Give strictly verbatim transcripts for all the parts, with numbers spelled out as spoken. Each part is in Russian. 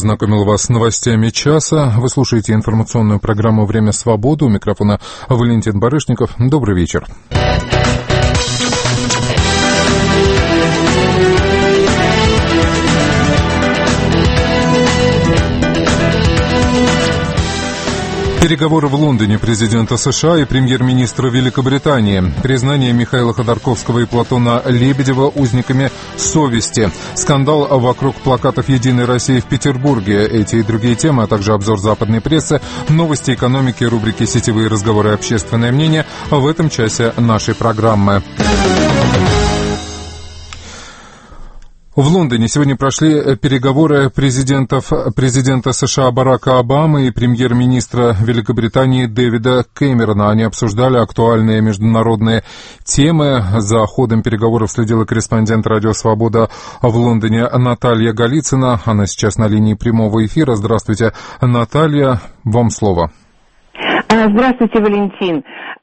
ознакомил вас с новостями часа. Вы слушаете информационную программу «Время свободы». У микрофона Валентин Барышников. Добрый вечер. Переговоры в Лондоне президента США и премьер-министра Великобритании. Признание Михаила Ходорковского и Платона Лебедева узниками совести. Скандал вокруг плакатов «Единой России» в Петербурге. Эти и другие темы, а также обзор западной прессы, новости экономики, рубрики «Сетевые разговоры и общественное мнение» в этом часе нашей программы. В Лондоне сегодня прошли переговоры президентов, президента США Барака Обамы и премьер-министра Великобритании Дэвида Кэмерона. Они обсуждали актуальные международные темы. За ходом переговоров следила корреспондент «Радио Свобода» в Лондоне Наталья Голицына. Она сейчас на линии прямого эфира. Здравствуйте, Наталья, вам слово. Здравствуйте, Валентин.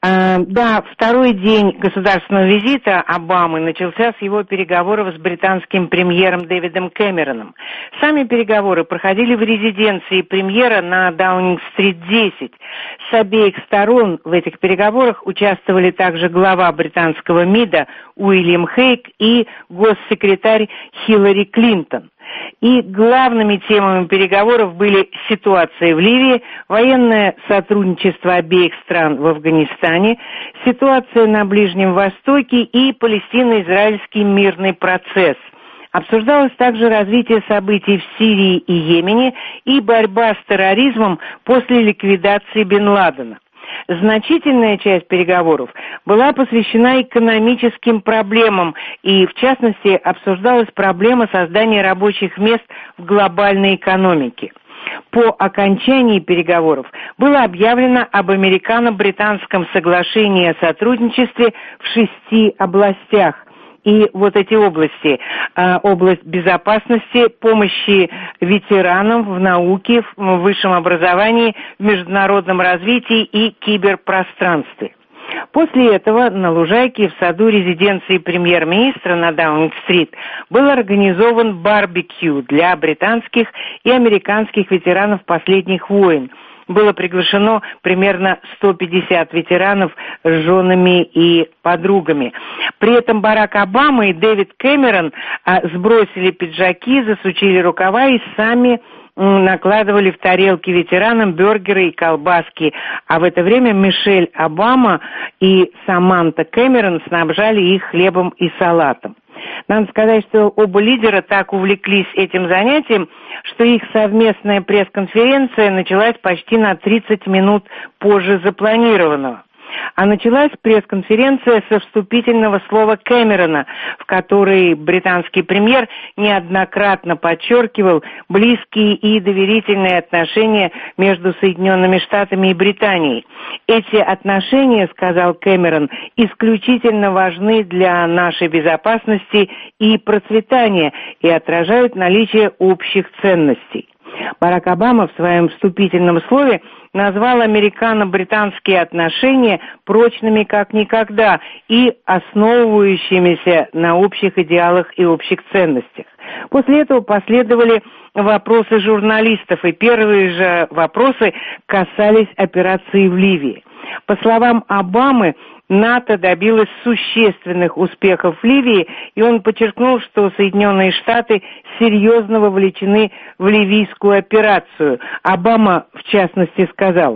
Да, второй день государственного визита Обамы начался с его переговоров с британским премьером Дэвидом Кэмероном. Сами переговоры проходили в резиденции премьера на Даунинг-стрит десять. С обеих сторон в этих переговорах участвовали также глава британского МИДа Уильям Хейг и госсекретарь Хиллари Клинтон. И главными темами переговоров были ситуация в Ливии, военное сотрудничество обеих стран в Афганистане, ситуация на Ближнем Востоке и палестино-израильский мирный процесс. Обсуждалось также развитие событий в Сирии и Йемене и борьба с терроризмом после ликвидации Бен Ладена. Значительная часть переговоров была посвящена экономическим проблемам, и, в частности, обсуждалась проблема создания рабочих мест в глобальной экономике. По окончании переговоров было объявлено об американо-британском соглашении о сотрудничестве в шести областях. И вот эти области, область безопасности, помощи ветеранам в науке, в высшем образовании, в международном развитии и киберпространстве. После этого на лужайке в саду резиденции премьер-министра на Даунинг-стрит был организован барбекю для британских и американских ветеранов последних войн. Было приглашено примерно сто пятьдесят ветеранов с женами и подругами. При этом Барак Обама и Дэвид Кэмерон а, сбросили пиджаки, засучили рукава и сами м, накладывали в тарелки ветеранам бюргеры и колбаски. А в это время Мишель Обама и Саманта Кэмерон снабжали их хлебом и салатом. Надо сказать, что оба лидера так увлеклись этим занятием, что их совместная пресс-конференция началась почти на тридцать минут позже запланированного. А началась пресс-конференция со вступительного слова Кэмерона, в которой британский премьер неоднократно подчеркивал близкие и доверительные отношения между Соединенными Штатами и Британией. Эти отношения, сказал Кэмерон, исключительно важны для нашей безопасности и процветания и отражают наличие общих ценностей. Барак Обама в своем вступительном слове назвал американо-британские отношения прочными как никогда и основывающимися на общих идеалах и общих ценностях. После этого последовали вопросы журналистов, и первые же вопросы касались операции в Ливии. По словам Обамы, НАТО добилось существенных успехов в Ливии, и он подчеркнул, что Соединенные Штаты серьезно вовлечены в ливийскую операцию. Обама, в частности, сказал: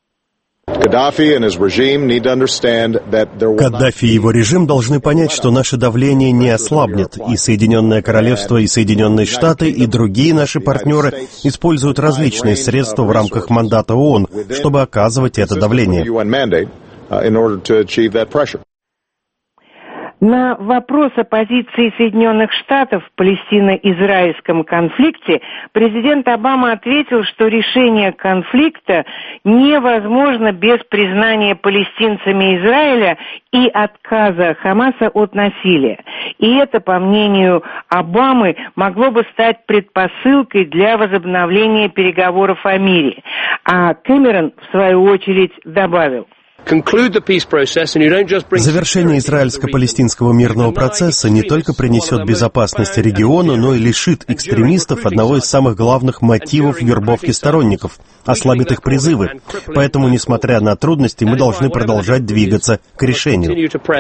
Каддафи и его режим должны понять, что наше давление не ослабнет, и Соединенное Королевство, и Соединенные Штаты, и другие наши партнеры используют различные средства в рамках мандата ООН, чтобы оказывать это давление. На вопрос о позиции Соединенных Штатов в палестино-израильском конфликте президент Обама ответил, что решение конфликта невозможно без признания палестинцами Израиля и отказа Хамаса от насилия. И это, по мнению Обамы, могло бы стать предпосылкой для возобновления переговоров о мире. А Кэмерон, в свою очередь, добавил: Завершение израильско-палестинского мирного процесса не только принесет безопасность региону, но и лишит экстремистов одного из самых главных мотивов вербовки сторонников — ослабит их призывы. Поэтому, несмотря на трудности, мы должны продолжать двигаться к решению.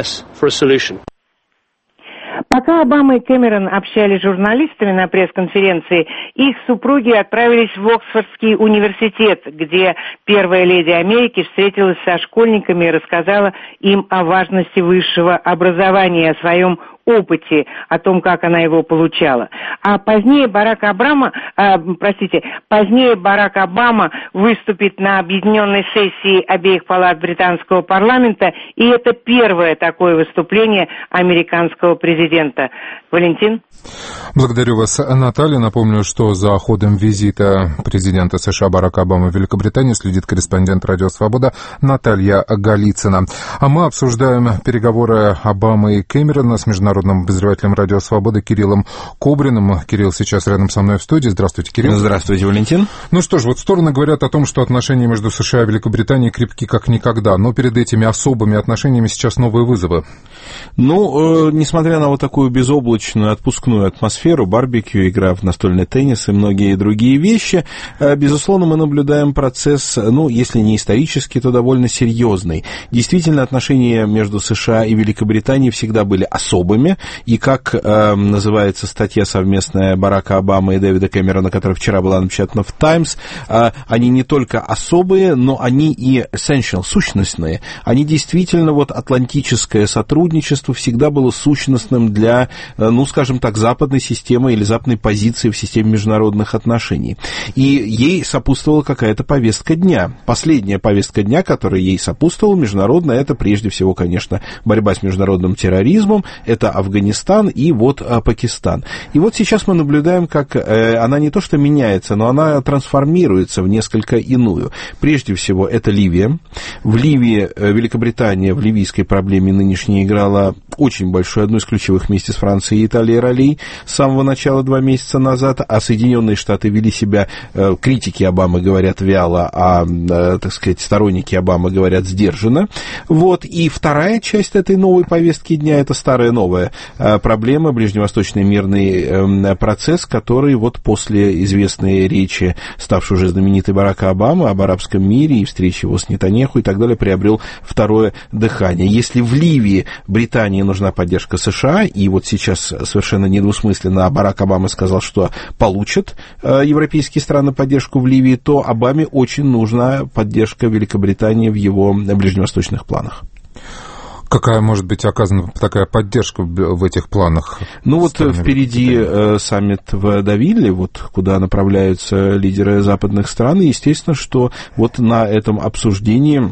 Пока Обама и Кэмерон общались с журналистами на пресс-конференции, их супруги отправились в Оксфордский университет, где первая леди Америки встретилась со школьниками и рассказала им о важности высшего образования, о своем опыте, о том, как она его получала. А позднее Барак Обама, э, простите, позднее Барак Обама выступит на объединенной сессии обеих палат британского парламента, и это первое такое выступление американского президента. Валентин? Благодарю вас, Наталья. Напомню, что за ходом визита президента США Барака Обамы в Великобританию следит корреспондент «Радио Свобода» Наталья Голицына. А мы обсуждаем переговоры Обамы и Кэмерона с международным обозревателем «Радио Свобода» Кириллом Кобриным. Кирилл сейчас рядом со мной в студии. Здравствуйте, Кирилл. Здравствуйте, Валентин. Ну что ж, вот стороны говорят о том, что отношения между США и Великобританией крепки как никогда, но перед этими особыми отношениями сейчас новые вызовы. Ну, э, несмотря на вот такую безоблачную отпускную атмосферу, барбекю, игра в настольный теннис и многие другие вещи, э, безусловно, мы наблюдаем процесс, ну, если не исторический, то довольно серьезный. Действительно, отношения между США и Великобританией всегда были особыми, и как э, называется статья совместная Барака Обамы и Дэвида Кэмерона, которая вчера была напечатана в «Таймс», э, они не только особые, но они и essential, сущностные. Они действительно, вот, атлантическое сотрудничество всегда было сущностным для, ну, скажем так, западной системы или западной позиции в системе международных отношений. И ей сопутствовала какая-то повестка дня. Последняя повестка дня, которая ей сопутствовала, международная, это прежде всего, конечно, борьба с международным терроризмом, это Афганистан и вот Пакистан. И вот сейчас мы наблюдаем, как э, она не то что меняется, но она трансформируется в несколько иную. Прежде всего, это Ливия. В Ливии э, Великобритания в ливийской проблеме нынешней играла очень большую, одну из ключевых вместе с Францией и Италией ролей с самого начала, два месяца назад, а Соединенные Штаты вели себя, э, критики Обамы говорят вяло, а, э, так сказать, сторонники Обамы говорят сдержанно. Вот. И вторая часть этой новой повестки дня — это старая новая э, проблема, ближневосточный мирный э, процесс, который вот после известной речи, ставшей уже знаменитой Барака Обамы об арабском мире и встрече его с Нетаньяху и так далее, приобрел второе дыхание. Если в Ливии Британии нужна поддержка США, и вот сейчас совершенно недвусмысленно Барак Обама сказал, что получат э, европейские страны поддержку в Ливии, то Обаме очень нужна поддержка Великобритании в его ближневосточных планах. Какая может быть оказана такая поддержка в этих планах? Ну вот впереди э, саммит в Девилле, вот куда направляются лидеры западных стран, и естественно, что вот на этом обсуждении,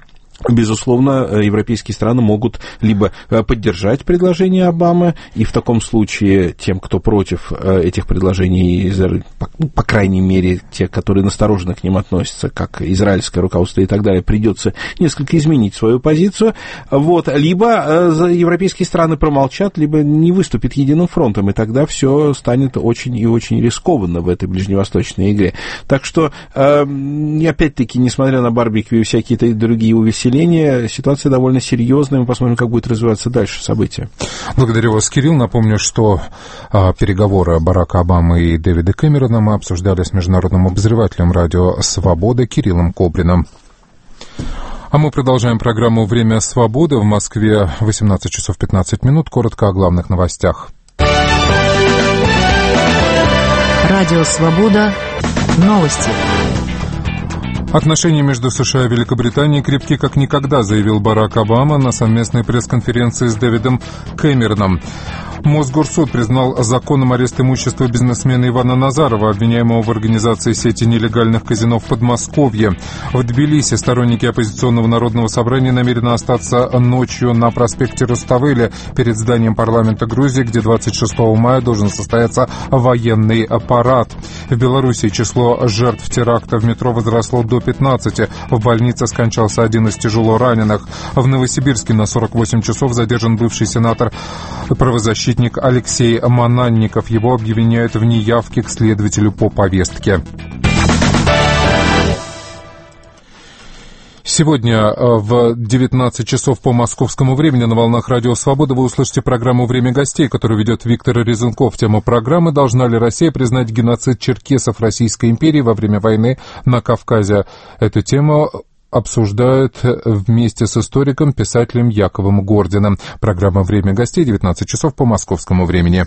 безусловно, европейские страны могут либо поддержать предложение Обамы, и в таком случае тем, кто против этих предложений, по крайней мере, те, которые настороженно к ним относятся, как израильское руководство и так далее, придется несколько изменить свою позицию, вот, либо европейские страны промолчат, либо не выступят единым фронтом, и тогда все станет очень и очень рискованно в этой ближневосточной игре. Так что, опять-таки, несмотря на барбекю и всякие другие увеселения, ситуация довольно серьезная. Мы посмотрим, как будет развиваться дальше события. Благодарю вас, Кирилл. Напомню, что а, переговоры Барака Обамы и Дэвида Кэмерона мы обсуждали с международным обозревателем «Радио Свобода» Кириллом Кобриным. А мы продолжаем программу «Время свободы». В Москве восемнадцать часов пятнадцать минут. Коротко о главных новостях. Радио Свобода. Новости. Отношения между США и Великобританией крепки как никогда, заявил Барак Обама на совместной пресс-конференции с Дэвидом Кэмероном. Мосгорсуд признал законным арест имущества бизнесмена Ивана Назарова, обвиняемого в организации сети нелегальных казино в Подмосковье. В Тбилиси сторонники оппозиционного народного собрания намерены остаться ночью на проспекте Руставели перед зданием парламента Грузии, где двадцать шестого мая должен состояться военный парад. В Беларуси число жертв теракта в метро возросло до пятнадцати. В больнице скончался один из тяжело раненых. В Новосибирске на сорок восемь часов задержан бывший сенатор, правозащитник Алексей Мананников. Его обвиняют в неявке к следователю по повестке. Сегодня в девятнадцать часов по московскому времени на волнах Радио Свобода вы услышите программу «Время гостей», которую ведет Виктор Резунков. Тема программы «Должна ли Россия признать геноцид черкесов Российской империи во время войны на Кавказе?». Эту тему обсуждают вместе с историком, писателем Яковом Гординым. Программа «Время гостей», девятнадцать часов по московскому времени.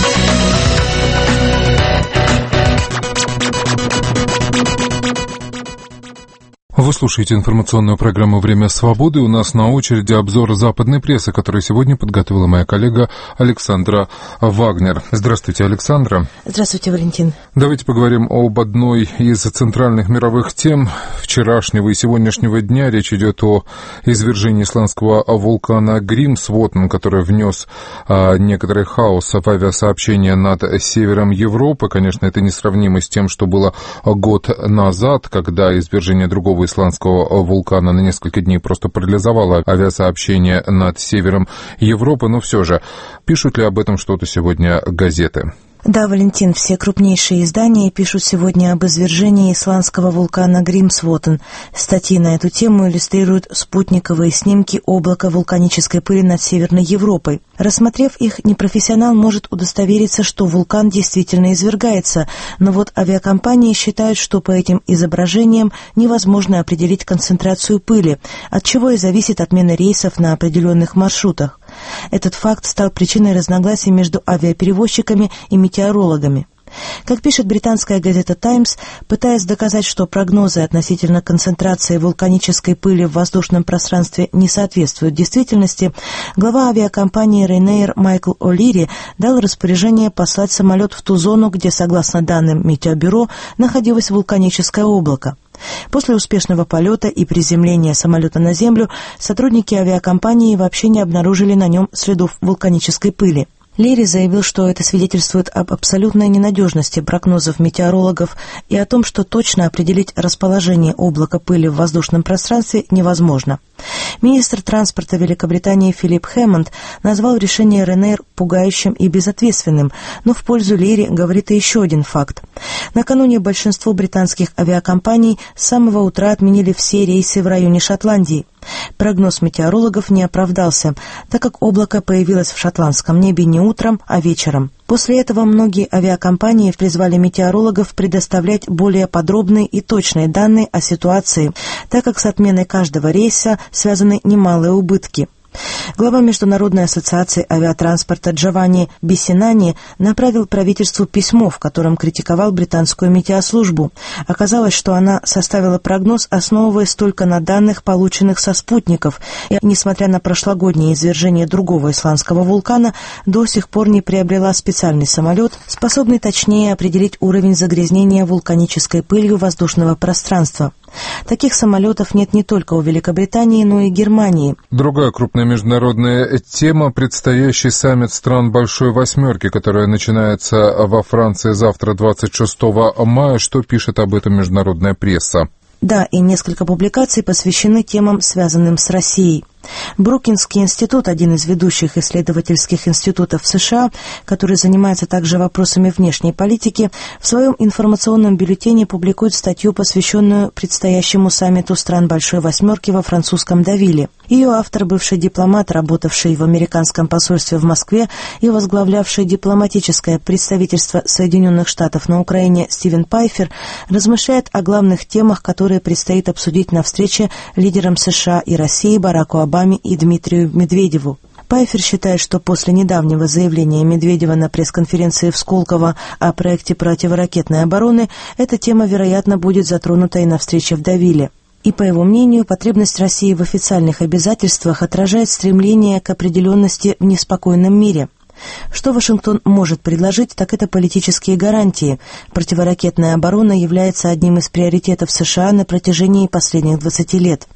Вы слушаете информационную программу «Время свободы». У нас на очереди обзор западной прессы, который сегодня подготовила моя коллега Александра Вагнер. Здравствуйте, Александра. Здравствуйте, Валентин. Давайте поговорим об одной из центральных мировых тем вчерашнего и сегодняшнего дня. Речь идет о извержении исландского вулкана Гримсвотн, который внес а, некоторый хаос в авиасообщение над севером Европы. Конечно, это несравнимо с тем, что было год назад, когда извержение другого исландского вулкана на несколько дней просто парализовало авиасообщение над севером Европы, но все же, пишут ли об этом что-то сегодня газеты? Да, Валентин, все крупнейшие издания пишут сегодня об извержении исландского вулкана Гримсвотн. Статьи на эту тему иллюстрируют спутниковые снимки облака вулканической пыли над Северной Европой. Рассмотрев их, непрофессионал может удостовериться, что вулкан действительно извергается, но вот авиакомпании считают, что по этим изображениям невозможно определить концентрацию пыли, от чего и зависит отмена рейсов на определенных маршрутах. Этот факт стал причиной разногласий между авиаперевозчиками и метеорологами. Как пишет британская газета «Таймс», пытаясь доказать, что прогнозы относительно концентрации вулканической пыли в воздушном пространстве не соответствуют действительности, глава авиакомпании Ryanair Майкл О'Лири дал распоряжение послать самолет в ту зону, где, согласно данным Метеобюро, находилось вулканическое облако. После успешного полета и приземления самолета на землю сотрудники авиакомпании вообще не обнаружили на нем следов вулканической пыли. Лири заявил, что это свидетельствует об абсолютной ненадежности прогнозов метеорологов и о том, что точно определить расположение облака пыли в воздушном пространстве невозможно. Министр транспорта Великобритании Филипп Хэммонд назвал решение Ryanair пугающим и безответственным, но в пользу Лири говорит и еще один факт. Накануне большинство британских авиакомпаний с самого утра отменили все рейсы в районе Шотландии. Прогноз метеорологов не оправдался, так как облако появилось в шотландском небе не утром, а вечером. После этого многие авиакомпании призвали метеорологов предоставлять более подробные и точные данные о ситуации, так как с отменой каждого рейса связаны немалые убытки. Глава Международной ассоциации авиатранспорта Джованни Бессинани направил правительству письмо, в котором критиковал британскую метеослужбу. Оказалось, что она составила прогноз, основываясь только на данных, полученных со спутников, и, несмотря на прошлогоднее извержение другого исландского вулкана, до сих пор не приобрела специальный самолет, способный точнее определить уровень загрязнения вулканической пылью воздушного пространства. Таких самолетов нет не только у Великобритании, но и Германии. Другая крупная международная тема – предстоящий саммит стран Большой Восьмерки, которая начинается во Франции завтра, двадцать шестого мая. Что пишет об этом международная пресса? Да, и несколько публикаций посвящены темам, связанным с Россией. Брукинский институт, один из ведущих исследовательских институтов США, который занимается также вопросами внешней политики, в своем информационном бюллетене публикует статью, посвященную предстоящему саммиту стран Большой Восьмерки во французском Девиле. Ее автор, бывший дипломат, работавший в американском посольстве в Москве и возглавлявший дипломатическое представительство Соединенных Штатов на Украине Стивен Пайфер, размышляет о главных темах, которые предстоит обсудить на встрече лидерам США и России Бараку Обаме и Дмитрию Медведеву. Пайфер считает, что после недавнего заявления Медведева на пресс-конференции в Сколково о проекте противоракетной обороны, эта тема, вероятно, будет затронута и на встрече в Девиле. И, по его мнению, потребность России в официальных обязательствах отражает стремление к определенности в неспокойном мире. Что Вашингтон может предложить, так это политические гарантии. Противоракетная оборона является одним из приоритетов США на протяжении последних двадцати лет.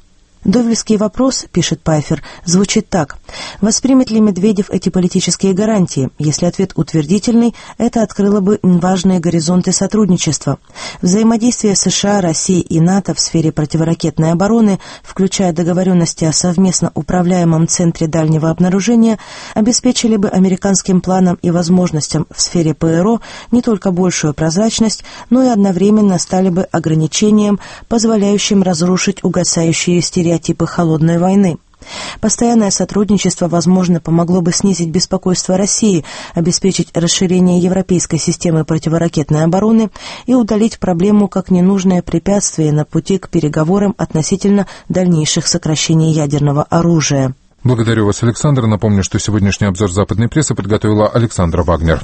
Довельский вопрос, пишет Пайфер, звучит так. Воспримет ли Медведев эти политические гарантии? Если ответ утвердительный, это открыло бы важные горизонты сотрудничества. Взаимодействие США, России и НАТО в сфере противоракетной обороны, включая договоренности о совместно управляемом центре дальнего обнаружения, обеспечили бы американским планам и возможностям в сфере ПРО не только большую прозрачность, но и одновременно стали бы ограничением, позволяющим разрушить угасающие стереотипы типы холодной войны. Постоянное сотрудничество, возможно, помогло бы снизить беспокойство России, обеспечить расширение европейской системы противоракетной обороны и удалить проблему как ненужное препятствие на пути к переговорам относительно дальнейших сокращений ядерного оружия. Благодарю вас, Александр. Напомню, что сегодняшний обзор западной прессы подготовила Александра Вагнер.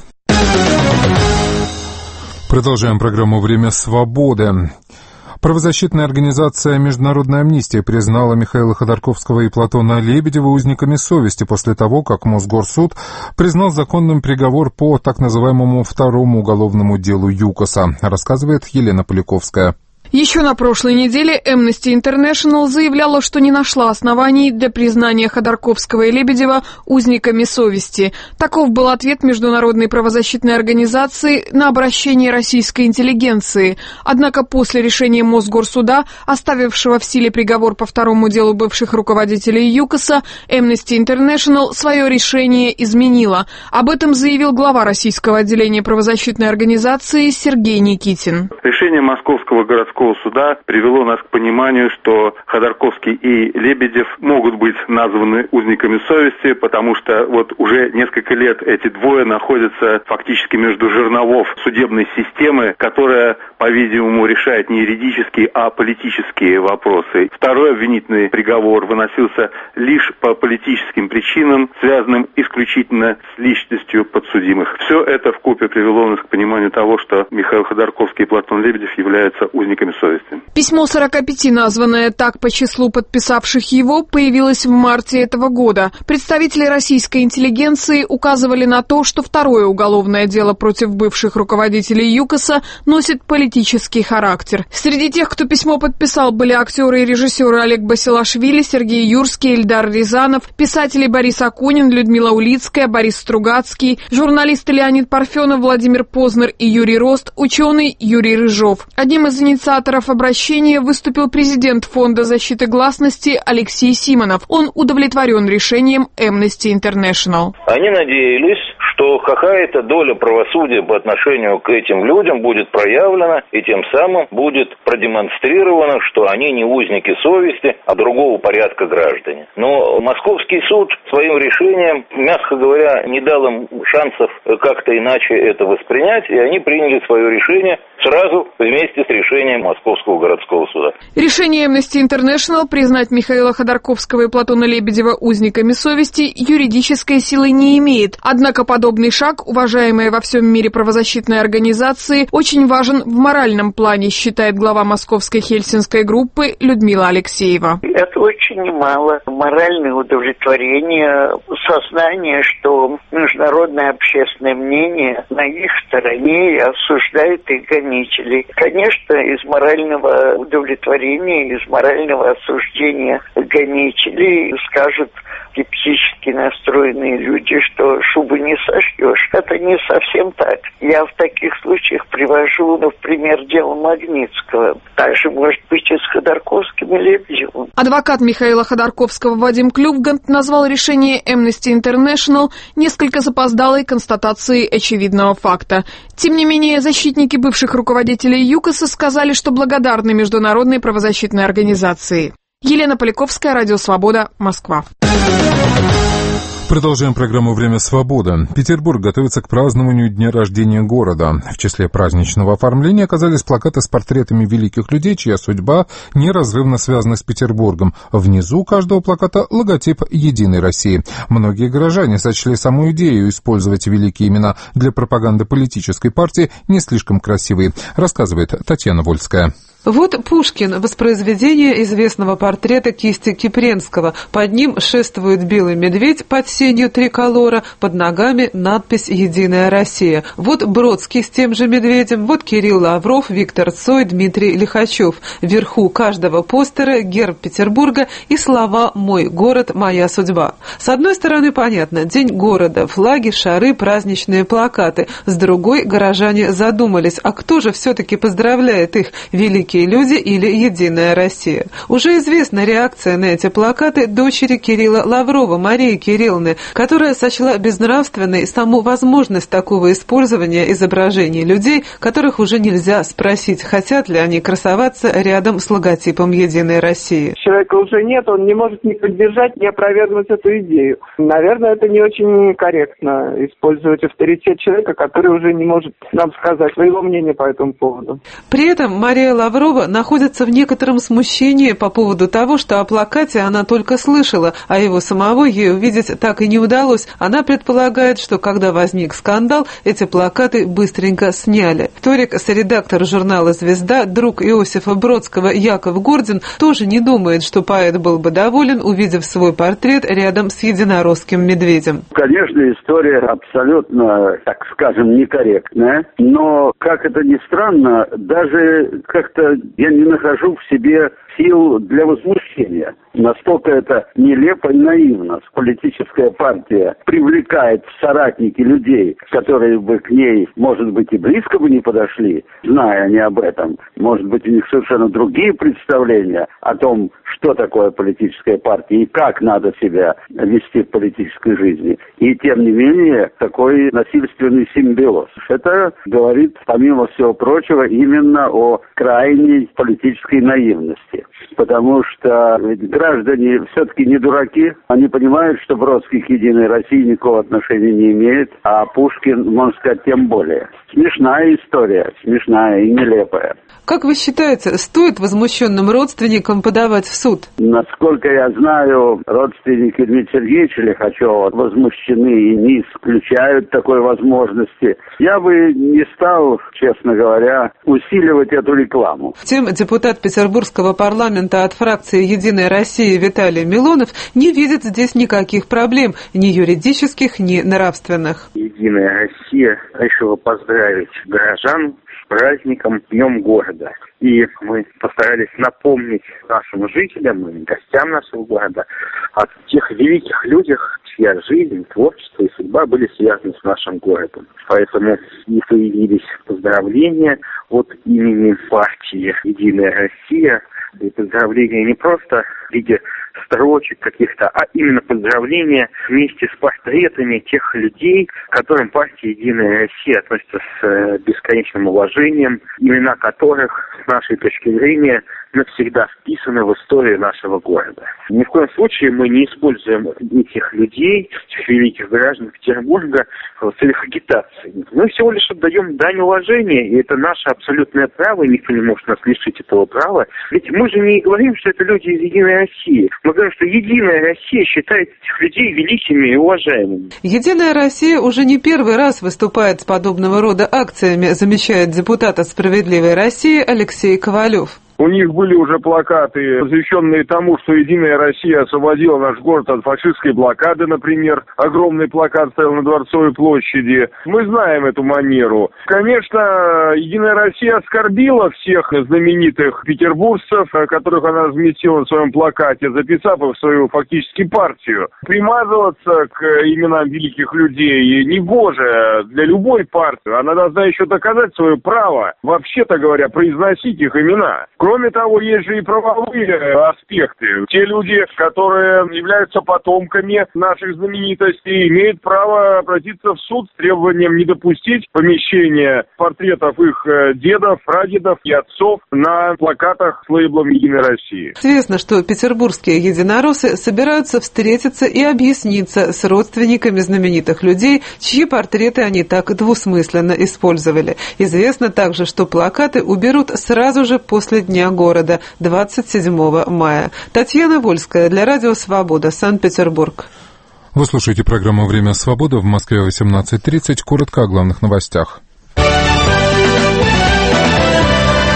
Продолжаем программу «Время свободы». Правозащитная организация «Международная амнистия» признала Михаила Ходорковского и Платона Лебедева узниками совести после того, как Мосгорсуд признал законным приговор по так называемому второму уголовному делу ЮКОСа, рассказывает Елена Поляковская. Еще на прошлой неделе Amnesty International заявляла, что не нашла оснований для признания Ходорковского и Лебедева узниками совести. Таков был ответ международной правозащитной организации на обращение российской интеллигенции. Однако после решения Мосгорсуда, оставившего в силе приговор по второму делу бывших руководителей ЮКОСа, Amnesty International свое решение изменила. Об этом заявил глава российского отделения правозащитной организации Сергей Никитин. Решение Московского городского суда привело нас к пониманию, что Ходорковский и Лебедев могут быть названы узниками совести, потому что вот уже несколько лет эти двое находятся фактически между жерновов судебной системы, которая, по-видимому, решает не юридические, а политические вопросы. Второй обвинительный приговор выносился лишь по политическим причинам, связанным исключительно с личностью подсудимых. Все это вкупе привело нас к пониманию того, что Михаил Ходорковский и Платон Лебедев являются узниками совести. Письмо сорока пяти, названное так по числу подписавших его, появилось в марте этого года. Представители российской интеллигенции указывали на то, что второе уголовное дело против бывших руководителей ЮКОСа носит политический характер. Среди тех, кто письмо подписал, были актеры и режиссеры Олег Басилашвили, Сергей Юрский, Эльдар Рязанов, писатели Борис Акунин, Людмила Улицкая, Борис Стругацкий, журналисты Леонид Парфенов, Владимир Познер и Юрий Рост, ученый Юрий Рыжов. Одним из инициаторов обращения выступил президент Фонда защиты гласности Алексей Симонов. Он удовлетворен решением Amnesty International. Они надеялись, что какая-то доля правосудия по отношению к этим людям будет проявлена, и тем самым будет продемонстрировано, что они не узники совести, а другого порядка граждане. Но Московский суд своим решением, мягко говоря, не дал им шансов как-то иначе это воспринять, и они приняли свое решение сразу вместе с решением Московского городского суда. Решение Amnesty International признать Михаила Ходорковского и Платона Лебедева узниками совести юридической силы не имеет. Однако подобный шаг, уважаемые во всем мире правозащитной организации, очень важен в моральном плане, считает глава московской хельсинской группы Людмила Алексеева. Это очень немало. Моральное удовлетворение, сознание, что международное общественное мнение на их стороне и осуждает их гонителей. Конечно, из морального удовлетворения, из морального осуждения гонителей скажут скептически настроенные люди, что шубу не сошьешь. Это не совсем так. Я в таких случаях привожу, ну, в пример дело Магнитского. Также может быть и с Ходорковским и Лебедевым. Адвокат Михаила Ходорковского Вадим Клювгант назвал решение Amnesty International несколько запоздалой констатацией очевидного факта. Тем не менее, защитники бывших руководителей ЮКОСа сказали, что благодарны международной правозащитной организации. Елена Поляковская, Радио Свобода, Москва. Продолжаем программу «Время свободы». Петербург готовится к празднованию дня рождения города. В числе праздничного оформления оказались плакаты с портретами великих людей, чья судьба неразрывно связана с Петербургом. Внизу каждого плаката логотип «Единой России». Многие горожане сочли саму идею использовать великие имена для пропаганды политической партии не слишком красивой, рассказывает Татьяна Вольская. Вот Пушкин, воспроизведение известного портрета кисти Кипренского. Под ним шествует белый медведь под сенью триколора, под ногами надпись «Единая Россия». Вот Бродский с тем же медведем, вот Кирилл Лавров, Виктор Цой, Дмитрий Лихачев. Вверху каждого постера герб Петербурга и слова «Мой город, моя судьба». С одной стороны, понятно, День города, флаги, шары, праздничные плакаты. С другой, горожане задумались, а кто же все-таки поздравляет их, великие люди или «Единая Россия». Уже известна реакция на эти плакаты дочери Кирилла Лаврова, Марии Кирилловны, которая сочла безнравственной саму возможность такого использования изображений людей, которых уже нельзя спросить, хотят ли они красоваться рядом с логотипом «Единой России». Человека уже нет, он не может ни поддержать, ни опровергнуть эту идею. Наверное, это не очень корректно использовать авторитет человека, который уже не может нам сказать своего мнения по этому поводу. При этом Мария Лаврова находится в некотором смущении по поводу того, что о плакате она только слышала, а его самого ей увидеть так и не удалось. Она предполагает, что когда возник скандал, эти плакаты быстренько сняли. Историк-редактор журнала «Звезда», друг Иосифа Бродского Яков Гордин тоже не думает, что поэт был бы доволен, увидев свой портрет рядом с единоросским медведем. Конечно, история абсолютно, так скажем, некорректная, но, как это ни странно, даже как-то я не нахожу в себе сил для возмущения. Настолько это нелепо и наивно. Политическая партия привлекает в соратники людей, которые бы к ней, может быть, и близко бы не подошли, зная они об этом. Может быть, у них совершенно другие представления о том, что такое политическая партия и как надо себя вести в политической жизни. И, тем не менее, такой насильственный симбиоз. Это говорит, помимо всего прочего, именно о крайней политической наивности. Потому что ведь граждане все-таки не дураки. Они понимают, что Бродский к «Единой России» никакого отношения не имеет, а Пушкин, можно сказать, тем более. Смешная история, смешная и нелепая. Как вы считаете, стоит возмущенным родственникам подавать в суд? Насколько я знаю, родственники Дмитрия Сергеевича Лихачева возмущены и не исключают такой возможности. Я бы не стал, честно говоря, усиливать эту рекламу. Тем депутат Петербургского парламента от фракции «Единая Россия» Виталий Милонов не видит здесь никаких проблем, ни юридических, ни нравственных. «Единая Россия» решила поздравить горожан с праздником Днем города. И мы постарались напомнить нашим жителям и гостям нашего города о тех великих людях, чья жизнь, творчество и судьба были связаны с нашим городом. Поэтому и появились поздравления от имени партии «Единая Россия». И поздравления не просто в виде строчек каких-то, а именно поздравления вместе с портретами тех людей, к которым партия «Единая Россия» относится с бесконечным уважением, имена которых, с нашей точки зрения, навсегда вписаны в историю нашего города. Ни в коем случае мы не используем этих людей, этих великих граждан Петербурга в целях агитации. Мы всего лишь отдаем дань уважения, и это наше абсолютное право, и никто не может нас лишить этого права. Ведь мы же не говорим, что это люди из «Единой России». Мы говорим, что «Единая Россия» считает этих людей великими и уважаемыми. «Единая Россия» уже не первый раз выступает с подобного рода акциями, замечает депутат от «Справедливой России» Алексей Ковалев. У них были уже плакаты, посвященные тому, что «Единая Россия» освободила наш город от фашистской блокады, например. Огромный плакат стоял на Дворцовой площади. Мы знаем эту манеру. Конечно, «Единая Россия» оскорбила всех знаменитых петербуржцев, которых она разместила на своем плакате, записав их в свою фактически партию. Примазываться к именам великих людей негоже для любой партии. Она должна еще доказать свое право, вообще-то говоря, произносить их имена. Кроме того, есть же и правовые аспекты. Те люди, которые являются потомками наших знаменитостей, имеют право обратиться в суд с требованием не допустить помещения портретов их дедов, прадедов и отцов на плакатах с лейблом «Единой России». Известно, что петербургские единороссы собираются встретиться и объясниться с родственниками знаменитых людей, чьи портреты они так двусмысленно использовали. Известно также, что плакаты уберут сразу же после Дня города, двадцать седьмого мая. Татьяна Вольская для Радио Свобода, Санкт-Петербург. Вы слушаете программу «Время свободы», в Москве восемнадцать тридцать. Коротко о главных новостях.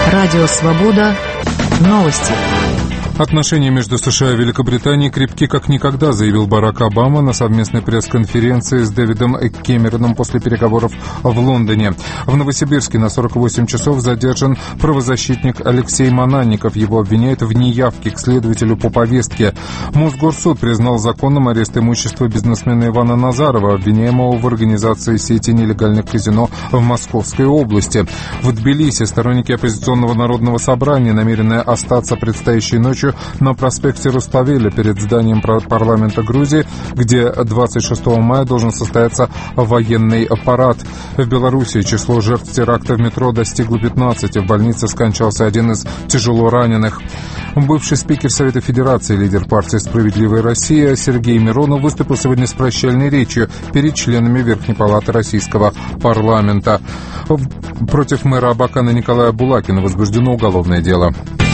Радио «Свобода». Новости. Отношения между США и Великобританией крепки как никогда, заявил Барак Обама на совместной пресс-конференции с Дэвидом Кэмероном после переговоров в Лондоне. В Новосибирске на сорок восемь часов задержан правозащитник Алексей Мананников. Его обвиняют в неявке к следователю по повестке. Мосгорсуд признал законным арест имущества бизнесмена Ивана Назарова, обвиняемого в организации сети нелегальных казино в Московской области. В Тбилиси сторонники оппозиционного народного собрания, намеренные остаться предстоящей ночью на проспекте Руставели перед зданием парламента Грузии, где двадцать шестого мая должен состояться военный парад. В Беларуси число жертв теракта в метро достигло пятнадцати. В больнице скончался один из тяжело раненых. Бывший спикер Совета Федерации, лидер партии «Справедливая Россия» Сергей Миронов выступил сегодня с прощальной речью перед членами Верхней палаты российского парламента. Против мэра Абакана Николая Булакина возбуждено уголовное дело.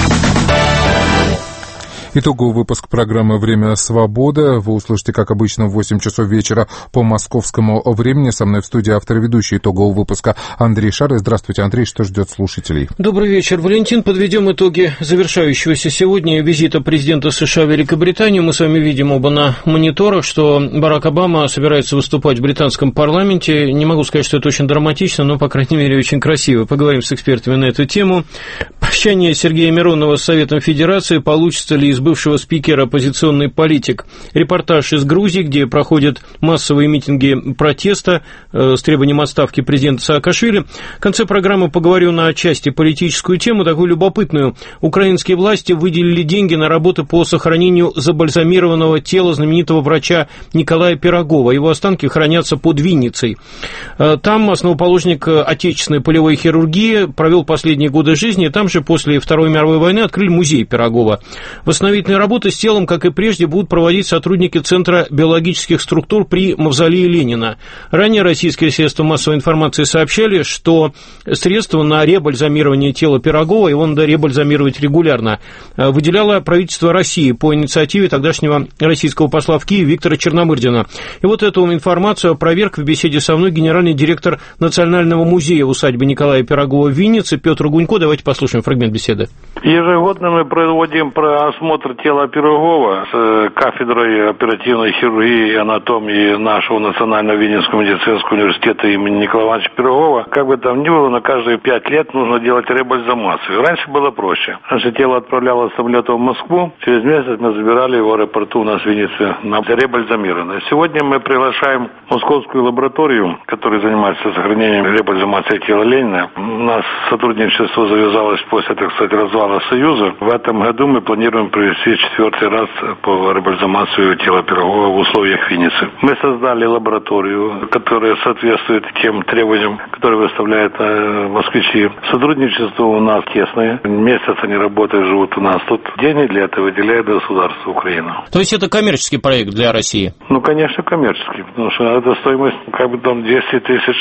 Итоговый выпуск программы «Время свободы» вы услышите, как обычно, в восемь часов вечера по московскому времени. Со мной в студии автор и ведущий итогового выпуска Андрей Шарый. Здравствуйте, Андрей. Что ждет слушателей? Добрый вечер, Валентин. Подведем итоги завершающегося сегодня визита президента США в Великобританию. Мы с вами видим оба на мониторах, что Барак Обама собирается выступать в британском парламенте. Не могу сказать, что это очень драматично, но, по крайней мере, очень красиво. Поговорим с экспертами на эту тему. Прощание Сергея Миронова с Советом Федерации. Получится ли из бывшего спикера оппозиционный политик? Репортаж из Грузии, где проходят массовые митинги протеста э, с требованием отставки президента Саакашвили. В конце программы поговорю на части политическую тему, такую любопытную. Украинские власти выделили деньги на работы по сохранению забальзамированного тела знаменитого врача Николая Пирогова. Его останки хранятся под Винницей. Э, там основоположник отечественной полевой хирургии провел последние годы жизни. Там же после Второй мировой войны открыли музей Пирогова. Восстановительные работы с телом, как и прежде, будут проводить сотрудники Центра биологических структур при Мавзолее Ленина. Ранее российские средства массовой информации сообщали, что средства на ребальзамирование тела Пирогова, его надо ребальзамировать регулярно, выделяло правительство России по инициативе тогдашнего российского посла в Киеве Виктора Черномырдина. И вот эту информацию опроверг в беседе со мной генеральный директор Национального музея в усадьбе Николая Пирогова в Виннице Петр Гунько. Давайте послушаем фрагмент беседы. Ежегодно мы проводим осмотр тела Пирогова с кафедрой оперативной хирургии и анатомии нашего Национального Винницкого медицинского университета имени Николая Ивановича Пирогова. Как бы там ни было, на каждые пять лет нужно делать ребальзамацию. Раньше было проще. Раньше тело отправлялось самолетом в Москву. Через месяц мы забирали его в аэропорту у нас в Виннице на ребальзамированное. Сегодня мы приглашаем московскую лабораторию, которая занимается сохранением ребальзамации тела Ленина. У нас сотрудничество завязалось после, так сказать, развала Союза. В этом году мы планируем провести четвертый раз по ребальзамацию тела Пирогова в условиях Винницы. Мы создали лабораторию, которая соответствует тем требованиям, которые выставляют э, москвичи. Сотрудничество у нас тесное. Месяц они работают, живут у нас тут. Деньги для этого выделяет государство Украины. То есть это коммерческий проект для России? Ну, конечно, коммерческий, потому что это стоимость как бы там двести тысяч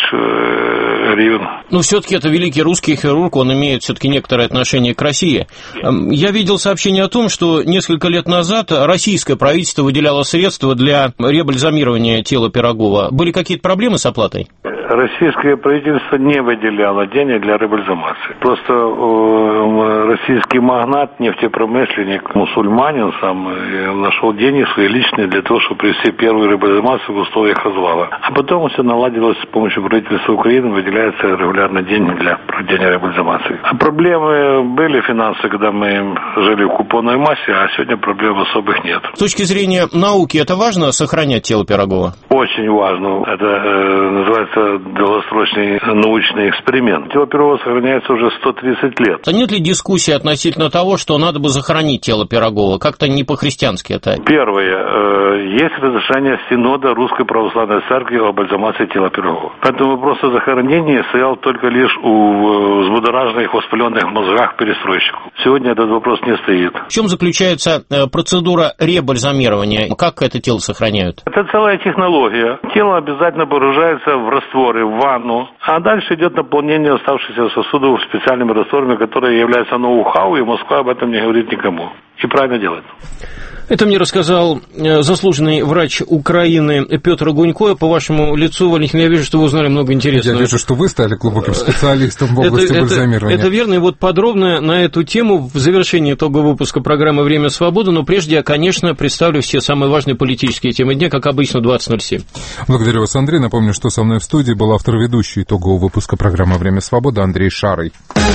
э, гривен. Ну, все-таки это великий русский хирург, он имеет все-таки некоторое отношение к России. Я видел сообщение о том, что несколько лет назад российское правительство выделяло средства для ребальзамирования тела Пирогова. Были какие-то проблемы с оплатой? Российское правительство не выделяло денег для ребальзамации. Просто э, российский магнат, нефтепромышленник, мусульманин сам э, нашел деньги свои личные для того, чтобы провести первую ребальзамацию в условиях развала. А потом все наладилось с помощью правительства Украины, выделяются регулярно деньги для проведения ребальзамации. А проблемы были финансовые, когда мы жили в купонной массе, а сегодня проблем особых нет. С точки зрения науки это важно сохранять тело Пирогова? Очень важно. Это э, называется долгосрочный научный эксперимент. Тело Пирогова сохраняется уже сто тридцать лет. А нет ли дискуссии относительно того, что надо бы захоронить тело Пирогова? Как-то не по-христиански это. Первое. Э, есть разрешение Синода Русской Православной Церкви о бальзамации тела Пирогова. Поэтому вопрос о захоронении стоял только лишь у взбудораженных, воспаленных мозгах перестройщиков. Сегодня этот вопрос не стоит. В чем заключается процедура ребальзамирования? Как это тело сохраняют? Это целая технология. Тело обязательно погружается в растворы, в ванну, а дальше идет наполнение оставшихся сосудов специальными растворами, которые являются ноу-хау, и Москва об этом не говорит никому. И правильно делает. Это мне рассказал заслуженный врач Украины Петр Гунько. По вашему лицу, Валентин, я вижу, что вы узнали много интересного. Я вижу, что вы стали глубоким специалистом в области это, бальзамирования. Это, это верно, и вот подробно на эту тему в завершении итогового выпуска программы «Время свободы», но прежде я, конечно, представлю все самые важные политические темы дня, как обычно, двадцать ноль семь. Благодарю вас, Андрей. Напомню, что со мной в студии был автор и ведущий итогового выпуска программы «Время свободы» Андрей Шарый.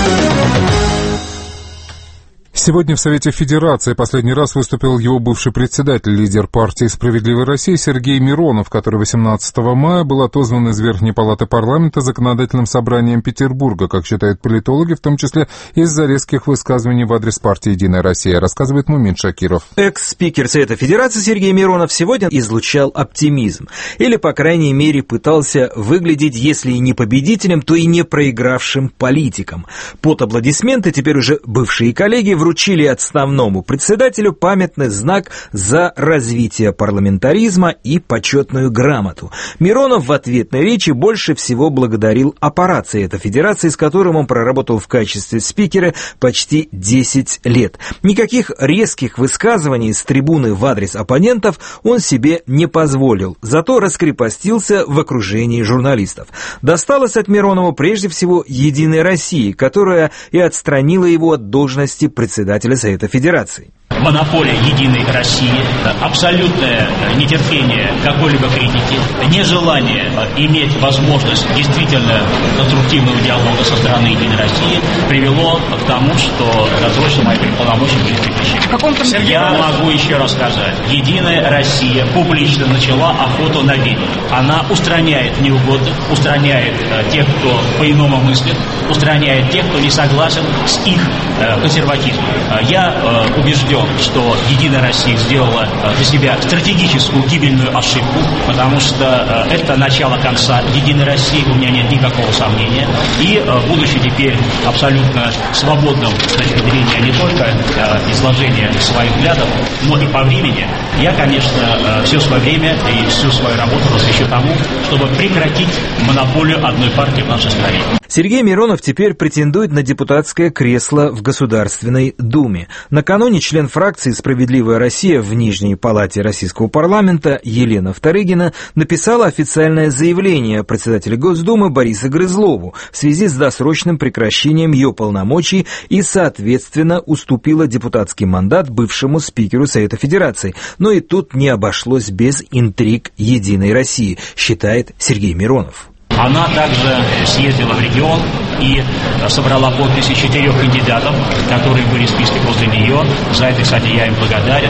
Сегодня в Совете Федерации последний раз выступил его бывший председатель, лидер партии «Справедливая Россия» Сергей Миронов, который восемнадцатого мая был отозван из Верхней Палаты парламента законодательным собранием Петербурга, как считают политологи, в том числе из-за резких высказываний в адрес партии «Единая Россия», рассказывает Мумин Шакиров. Экс-спикер Совета Федерации Сергей Миронов сегодня излучал оптимизм, или, по крайней мере, пытался выглядеть, если и не победителем, то и не проигравшим политиком. Под аплодисменты теперь уже бывшие коллеги вручили отставному председателю памятный знак за развитие парламентаризма и почетную грамоту. Миронов в ответной речи больше всего благодарил аппарат Совета Федерации, с которым он проработал в качестве спикера почти десять лет. Никаких резких высказываний с трибуны в адрес оппонентов он себе не позволил, зато раскрепостился в окружении журналистов. Досталось от Миронова прежде всего «Единой России», которая и отстранила его от должности председателя председателя Совета Федерации. Монополия «Единой России», абсолютное нетерпение какой-либо критики, нежелание иметь возможность действительно конструктивного диалога со стороны «Единой России» привело к тому, что досрочно мои полномочия были прекращены. Я могу еще раз сказать, «Единая Россия» публично начала охоту на ведьм. Она устраняет неугодных, устраняет тех, кто по-иному мыслит, устраняет тех, кто не согласен с их консерватизмом. Я убежден, что «Единая Россия» сделала для себя стратегическую гибельную ошибку, потому что это начало конца «Единой России», у меня нет никакого сомнения. И будучи теперь абсолютно свободным с точки зрения не только изложения своих взглядов, но и по времени, я, конечно, все свое время и всю свою работу посвящу тому, чтобы прекратить монополию одной партии в нашей стране. Сергей Миронов теперь претендует на депутатское кресло в Государственной Думе. Накануне член фракции «Справедливая Россия» в Нижней Палате Российского парламента Елена Вторыгина написала официальное заявление председателю Госдумы Борису Грызлову в связи с досрочным прекращением ее полномочий и, соответственно, уступила депутатский мандат бывшему спикеру Совета Федерации. Но и тут не обошлось без интриг «Единой России», считает Сергей Миронов. Она также съездила в регион и собрала подписи четырех кандидатов, которые были в списке после нее. За это, кстати, я им благодарен.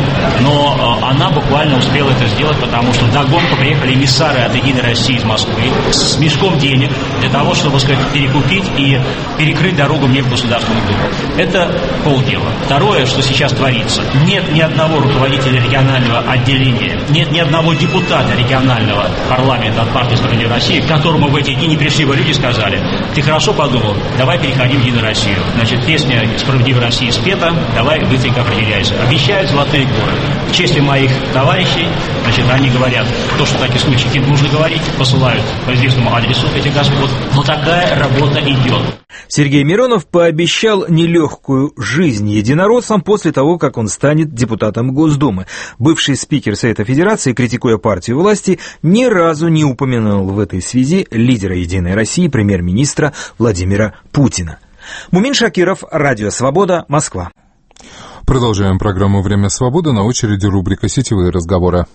Но она буквально успела это сделать, потому что вдогонку приехали эмиссары от «Единой России» из Москвы с мешком денег для того, чтобы, сказать, перекупить и перекрыть дорогу мне в Государственную Думу. Это полдела. Второе, что сейчас творится. Нет ни одного руководителя регионального отделения, нет ни одного депутата регионального парламента от партии «Справедливая Россия», к которому в эти дни не пришли бы люди и сказали: ты хорошо подумал, давай переходи в «Единую Россию». Значит, песня «Справедливая Россия» спета, давай быстренько определяйся. Обещают золотые горы. В честь моих товарищей, значит, они говорят то, что в таких случаях им нужно говорить, посылают по известному адресу этих господ. Но такая работа идет. Сергей Миронов пообещал нелегкую жизнь единороссам после того, как он станет депутатом Госдумы. Бывший спикер Совета Федерации, критикуя партию власти, ни разу не упомянул в этой связи лидера «Единой России» премьер-министра Владимира Путина. Мумин Шакиров, Радио Свобода, Москва. Продолжаем программу «Время свободы». На очереди рубрика «Сетевые разговоры».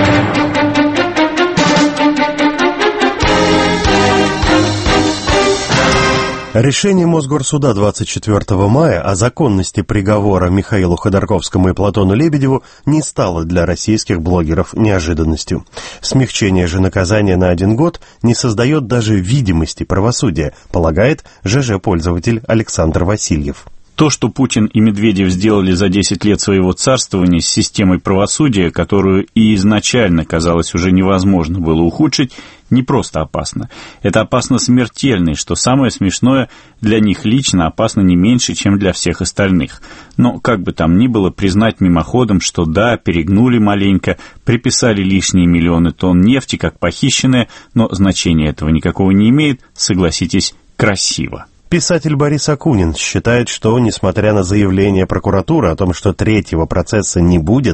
Решение Мосгорсуда двадцать четвёртого мая о законности приговора Михаилу Ходорковскому и Платону Лебедеву не стало для российских блогеров неожиданностью. Смягчение же наказания на один год не создает даже видимости правосудия, полагает ЖЖ-пользователь Александр Васильев. То, что Путин и Медведев сделали за десять лет своего царствования с системой правосудия, которую и изначально, казалось, уже невозможно было ухудшить, не просто опасно. Это опасно смертельно, и, что самое смешное, для них лично опасно не меньше, чем для всех остальных. Но, как бы там ни было, признать мимоходом, что да, перегнули маленько, приписали лишние миллионы тонн нефти как похищенное, но значения этого никакого не имеет, согласитесь, красиво. Писатель Борис Акунин считает, что, несмотря на заявление прокуратуры о том, что третьего процесса не будет,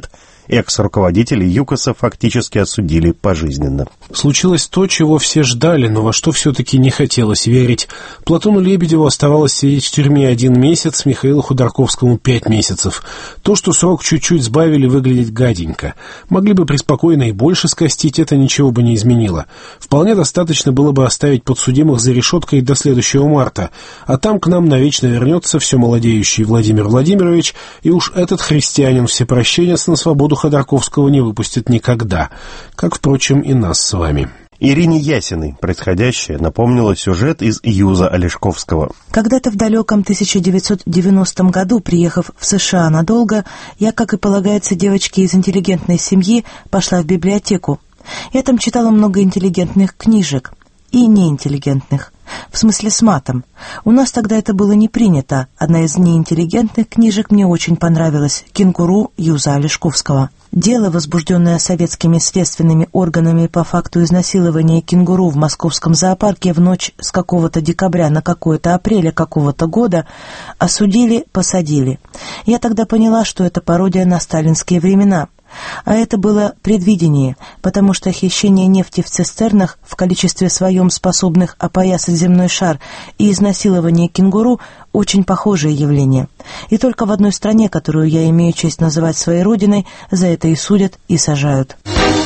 Экс-руководителей ЮКОСа фактически осудили пожизненно. Случилось то, чего все ждали, но во что все-таки не хотелось верить. Платону Лебедеву оставалось сидеть в тюрьме один месяц, Михаилу Ходорковскому пять месяцев. То, что срок чуть-чуть сбавили, выглядит гаденько. Могли бы преспокойно и больше скостить, это ничего бы не изменило. Вполне достаточно было бы оставить подсудимых за решеткой до следующего марта, а там к нам навечно вернется все молодеющий Владимир Владимирович, и уж этот христианин-всепрощенец на свободу Ходорковского не выпустит никогда, как, впрочем, и нас с вами. Ирине Ясиной происходящее напомнило сюжет из Юза Олешковского. Когда-то в далеком тысяча девятьсот девяностом году, приехав в США надолго, я, как и полагается девочке из интеллигентной семьи, пошла в библиотеку. Я там читала много интеллигентных книжек и неинтеллигентных, в смысле с матом. У нас тогда это было не принято. Одна из неинтеллигентных книжек мне очень понравилась — «Кенгуру» Юза Олешковского. Дело, возбужденное советскими следственными органами по факту изнасилования кенгуру в московском зоопарке в ночь с какого-то декабря на какое-то апреля какого-то года, осудили, посадили. Я тогда поняла, что это пародия на сталинские времена. А это было предвидение, потому что хищение нефти в цистернах, в количестве своем способных опоясать земной шар, и изнасилование кенгуру – очень похожее явление. И только в одной стране, которую я имею честь называть своей родиной, за это и судят, и сажают.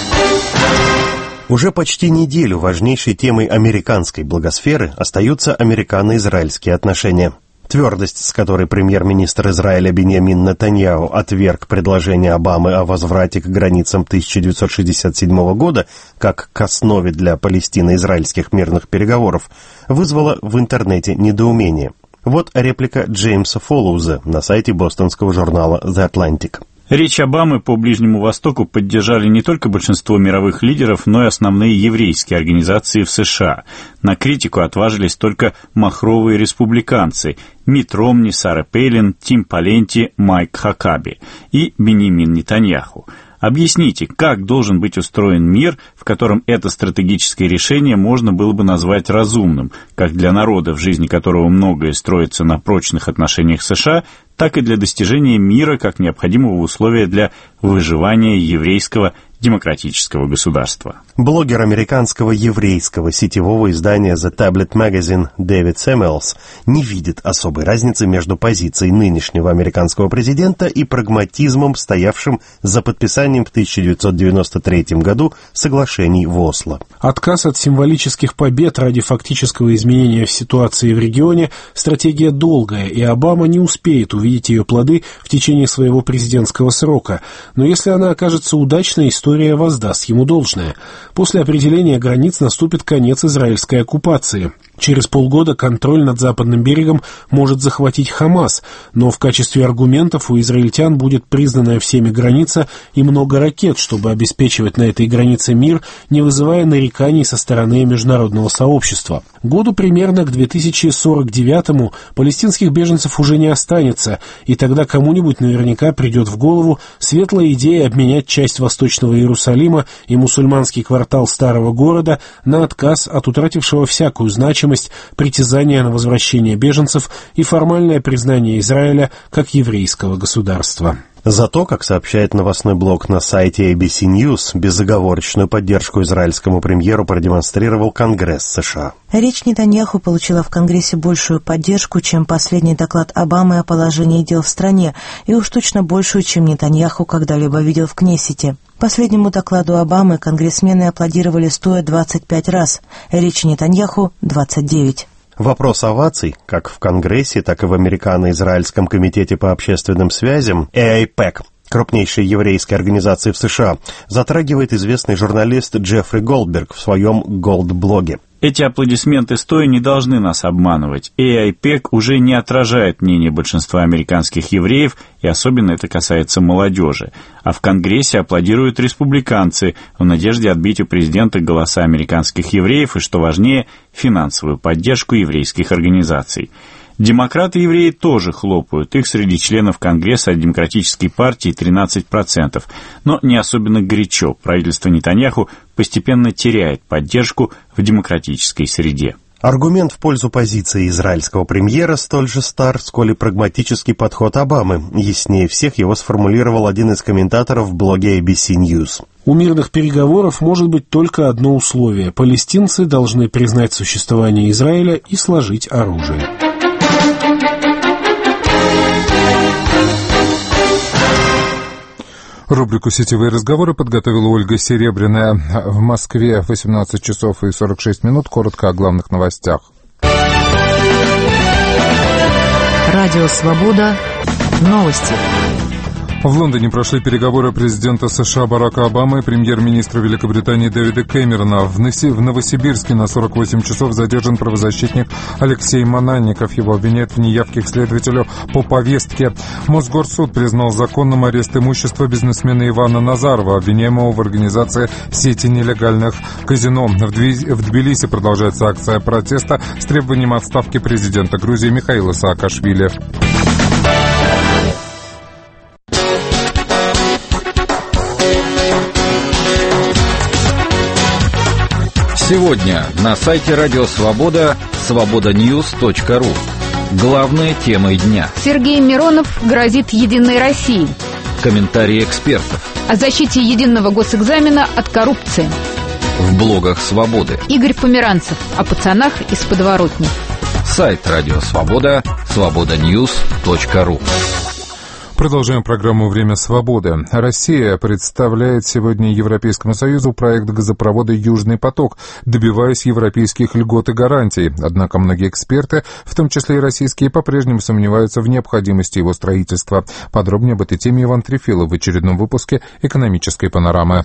Уже почти неделю важнейшей темой американской благосферы остаются американо-израильские отношения. Твердость, с которой премьер-министр Израиля Биньямин Нетаньяху отверг предложение Обамы о возврате к границам тысяча девятьсот шестьдесят седьмого года как к основе для палестино-израильских мирных переговоров, вызвала в интернете недоумение. Вот реплика Джеймса Фоллоуза на сайте бостонского журнала The Atlantic. Речь Обамы по Ближнему Востоку поддержали не только большинство мировых лидеров, но и основные еврейские организации в США. На критику отважились только махровые республиканцы Митт Ромни, Сара Пейлин, Тим Паленти, Майк Хакаби и Биньямин Нетаньяху. Объясните, как должен быть устроен мир, в котором это стратегическое решение можно было бы назвать разумным, как для народа, в жизни которого многое строится на прочных отношениях США, так и для достижения мира как необходимого условия для выживания еврейского демократического государства. Блогер американского еврейского сетевого издания The Tablet Magazine Дэвид Сэмюэлс не видит особой разницы между позицией нынешнего американского президента и прагматизмом, стоявшим за подписанием в тысяча девятьсот девяносто третьем году соглашений в Осло. Отказ от символических побед ради фактического изменения в ситуации в регионе – стратегия долгая, и Обама не успеет увидеть ее плоды в течение своего президентского срока. Но если она окажется удачной, история воздаст ему должное. После определения границ наступит конец израильской оккупации. Через полгода контроль над западным берегом может захватить Хамас, но в качестве аргументов у израильтян будет признанная всеми граница и много ракет, чтобы обеспечивать на этой границе мир, не вызывая нареканий со стороны международного сообщества. Году примерно к две тысячи сорок девятому палестинских беженцев уже не останется, и тогда кому-нибудь наверняка придет в голову светлая идея обменять часть Восточного Иерусалима и мусульманский квартал Старого города на отказ от утратившего всякую значимость притязания на возвращение беженцев и формальное признание Израиля как еврейского государства. Зато, как сообщает новостной блог на сайте эй би си News, безоговорочную поддержку израильскому премьеру продемонстрировал Конгресс США. Речь Нетаньяху получила в Конгрессе большую поддержку, чем последний доклад Обамы о положении дел в стране, и уж точно большую, чем Нетаньяху когда-либо видел в Кнессете. Последнему докладу Обамы конгрессмены аплодировали стоя двадцать пять раз, речи Нетаньяху — двадцать девять. Вопрос оваций, как в Конгрессе, так и в Американо-Израильском комитете по общественным связям эй ай пэк, крупнейшей еврейской организации в США, затрагивает известный журналист Джеффри Голдберг в своем Голд-блоге. Эти аплодисменты стоя не должны нас обманывать. эй ай пэк уже не отражает мнение большинства американских евреев, и особенно это касается молодежи. А в Конгрессе аплодируют республиканцы в надежде отбить у президента голоса американских евреев и, что важнее, финансовую поддержку еврейских организаций. Демократы и евреи тоже хлопают, их среди членов Конгресса от Демократической партии тринадцать процентов, но не особенно горячо. Правительство Нетаньяху постепенно теряет поддержку в демократической среде. Аргумент в пользу позиции израильского премьера столь же стар, сколь и прагматический подход Обамы. Яснее всех его сформулировал один из комментаторов в блоге эй би си News. У мирных переговоров может быть только одно условие. Палестинцы должны признать существование Израиля и сложить оружие. Рубрику «Сетевые разговоры» подготовила Ольга Серебряная. В Москве восемнадцать часов и сорок шесть минут. Коротко о главных новостях. Радио «Свобода». Новости. В Лондоне прошли переговоры президента США Барака Обамы и премьер-министра Великобритании Дэвида Кэмерона. В Новосибирске на сорок восемь часов задержан правозащитник Алексей Мананников. Его обвиняют в неявке к следователю по повестке. Мосгорсуд признал законным арест имущества бизнесмена Ивана Назарова, обвиняемого в организации сети нелегальных казино. В Тбилиси продолжается акция протеста с требованием отставки президента Грузии Михаила Саакашвили. Сегодня на сайте Радио Свобода свобода ньюс точка ру. Главные темы дня. Сергей Миронов грозит «Единой России». Комментарии экспертов. О защите единого госэкзамена от коррупции. В блогах Свободы. Игорь Померанцев о пацанах из подворотни. Сайт Радио Свобода свобода ньюс точка ру. Продолжаем программу «Время свободы». Россия представляет сегодня Европейскому Союзу проект газопровода «Южный поток», добиваясь европейских льгот и гарантий. Однако многие эксперты, в том числе и российские, по-прежнему сомневаются в необходимости его строительства. Подробнее об этой теме Иван Трефилов в очередном выпуске «Экономической панорамы».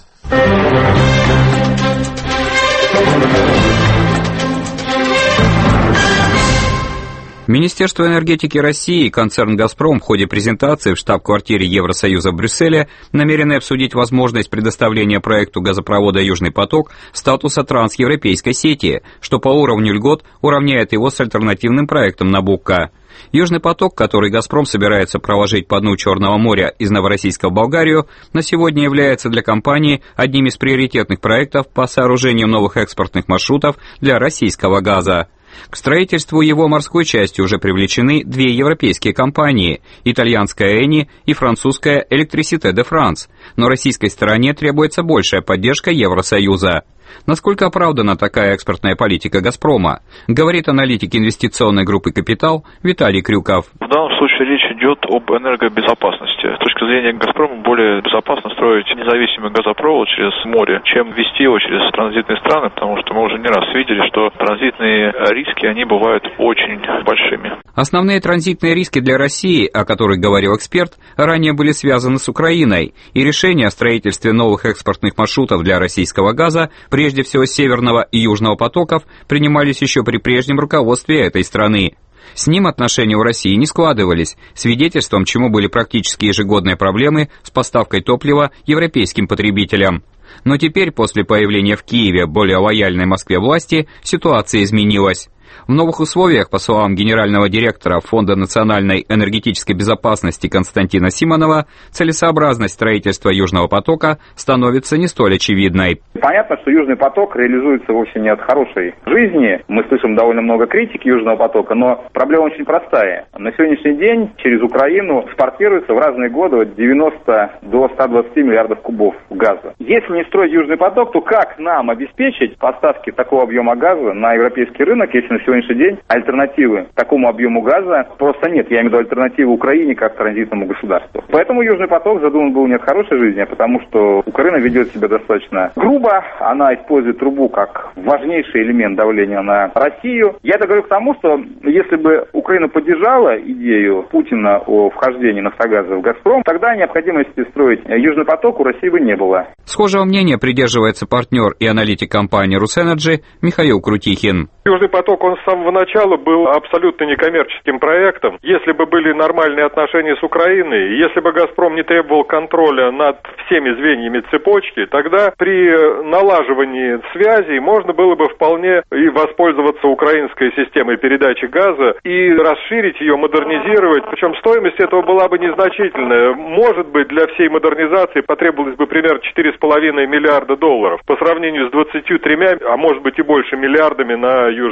Министерство энергетики России и концерн «Газпром» в ходе презентации в штаб-квартире Евросоюза в Брюсселе намерены обсудить возможность предоставления проекту газопровода «Южный поток» статуса трансевропейской сети, что по уровню льгот уравняет его с альтернативным проектом «Набуcco». «Южный поток», который «Газпром» собирается проложить по дну Черного моря из Новороссийска в Болгарию, на сегодня является для компании одним из приоритетных проектов по сооружению новых экспортных маршрутов для российского газа. К строительству его морской части уже привлечены две европейские компании – итальянская Eni и французская Électricité de France, но российской стороне требуется большая поддержка Евросоюза. Насколько оправдана такая экспортная политика «Газпрома», говорит аналитик инвестиционной группы «Капитал» Виталий Крюков. В данном случае речь идет об энергобезопасности. С точки зрения «Газпрома» более безопасно строить независимый газопровод через море, чем вести его через транзитные страны, потому что мы уже не раз видели, что транзитные риски, они бывают очень большими. Основные транзитные риски для России, о которых говорил эксперт, ранее были связаны с Украиной, и решение о строительстве новых экспортных маршрутов для российского газа, прежде всего Северного и Южного потоков, принимались еще при прежнем руководстве этой страны. С ним отношения у России не складывались, свидетельством чему были практически ежегодные проблемы с поставкой топлива европейским потребителям. Но теперь, после появления в Киеве более лояльной Москве власти, ситуация изменилась. В новых условиях, по словам генерального директора Фонда национальной энергетической безопасности Константина Симонова, целесообразность строительства Южного потока становится не столь очевидной. Понятно, что Южный поток реализуется вовсе не от хорошей жизни. Мы слышим довольно много критики Южного потока, но проблема очень простая. На сегодняшний день через Украину экспортируется в разные годы от девяноста до ста двадцати миллиардов кубов газа. Если не строить Южный поток, то как нам обеспечить поставки такого объема газа на европейский рынок, если на сегодняшний день альтернативы такому объему газа просто нет. Я имею в виду альтернативы Украине как транзитному государству. Поэтому Южный поток задуман был не от хорошей жизни, а потому что Украина ведет себя достаточно грубо. Она использует трубу как важнейший элемент давления на Россию. Я это говорю к тому, что если бы Украина поддержала идею Путина о вхождении «Нафтогаза» в «Газпром», тогда необходимости строить Южный поток у России бы не было. Схожего мнения придерживается партнер и аналитик компании «Русэнерджи» Михаил Крутихин. Южный поток, он с самого начала был абсолютно некоммерческим проектом. Если бы были нормальные отношения с Украиной, если бы «Газпром» не требовал контроля над всеми звеньями цепочки, тогда при налаживании связей можно было бы вполне и воспользоваться украинской системой передачи газа и расширить ее, модернизировать. Причем стоимость этого была бы незначительная. Может быть, для всей модернизации потребовалось бы примерно четыре с половиной миллиарда долларов по сравнению с двадцатью тремя, а может быть и больше миллиардами на Южный поток.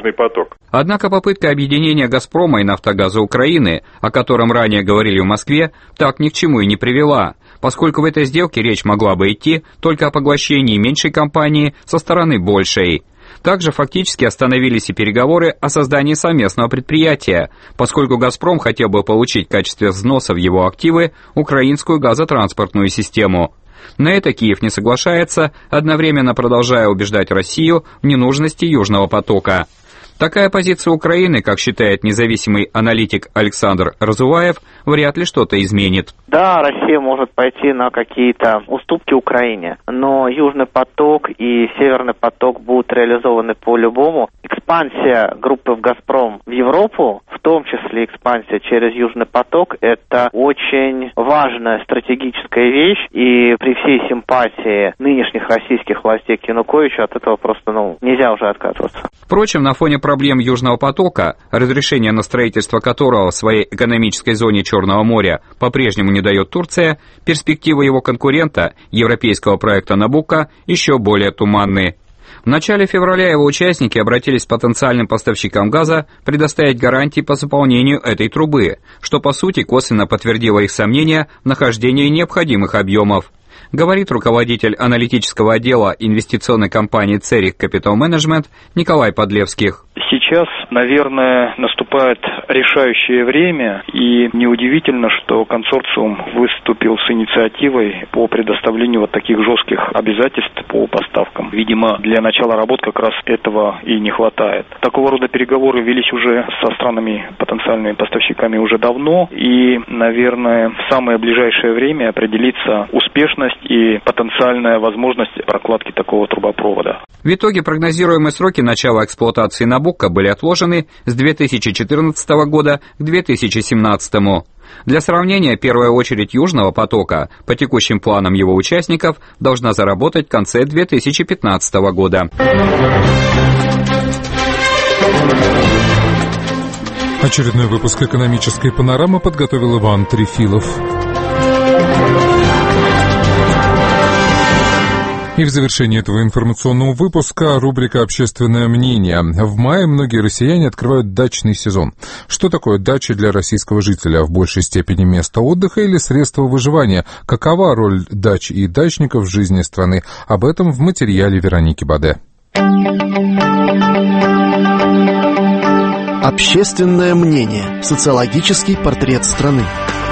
поток. Однако попытка объединения «Газпрома» и «Нафтогаза Украины», о котором ранее говорили в Москве, так ни к чему и не привела, поскольку в этой сделке речь могла бы идти только о поглощении меньшей компании со стороны большей. Также фактически остановились и переговоры о создании совместного предприятия, поскольку «Газпром» хотел бы получить в качестве взноса в его активы украинскую газотранспортную систему. На это Киев не соглашается, одновременно продолжая убеждать Россию в ненужности Южного потока. Такая позиция Украины, как считает независимый аналитик Александр Разуваев, вряд ли что-то изменит. Да, Россия может пойти на какие-то уступки Украине, но Южный поток и Северный поток будут реализованы по-любому. Экспансия группы в «Газпром» в Европу, в том числе экспансия через Южный поток, это очень важная стратегическая вещь, и при всей симпатии нынешних российских властей к Януковичу от этого просто ну, нельзя уже отказываться. Впрочем, на фоне проблем Южного потока, разрешение на строительство которого в своей экономической зоне Черного моря по-прежнему не дает Турция, перспективы его конкурента, европейского проекта «Набуко», еще более туманны. В начале февраля его участники обратились к потенциальным поставщикам газа предоставить гарантии по заполнению этой трубы, что по сути косвенно подтвердило их сомнения в нахождении необходимых объемов. Говорит руководитель аналитического отдела инвестиционной компании «Церих Капитал Менеджмент» Николай Подлевских. Сейчас, наверное, наступает решающее время, и неудивительно, что консорциум выступил с инициативой по предоставлению вот таких жестких обязательств по поставкам. Видимо, для начала работ как раз этого и не хватает. Такого рода переговоры велись уже со странами, потенциальными поставщиками уже давно, и, наверное, в самое ближайшее время определится успешность и потенциальная возможность прокладки такого трубопровода. В итоге прогнозируемые сроки начала эксплуатации «Набуко» были отложены с две тысячи четырнадцатого года к две тысячи семнадцатому. Для сравнения, первая очередь Южного потока по текущим планам его участников должна заработать в конце две тысячи пятнадцатого года. Очередной выпуск «Экономической панорамы» подготовил Иван Трефилов. И в завершении этого информационного выпуска рубрика «Общественное мнение». В мае многие россияне открывают дачный сезон. Что такое дача для российского жителя? В большей степени место отдыха или средство выживания? Какова роль дач и дачников в жизни страны? Об этом в материале Вероники Баде. Общественное мнение. Социологический портрет страны.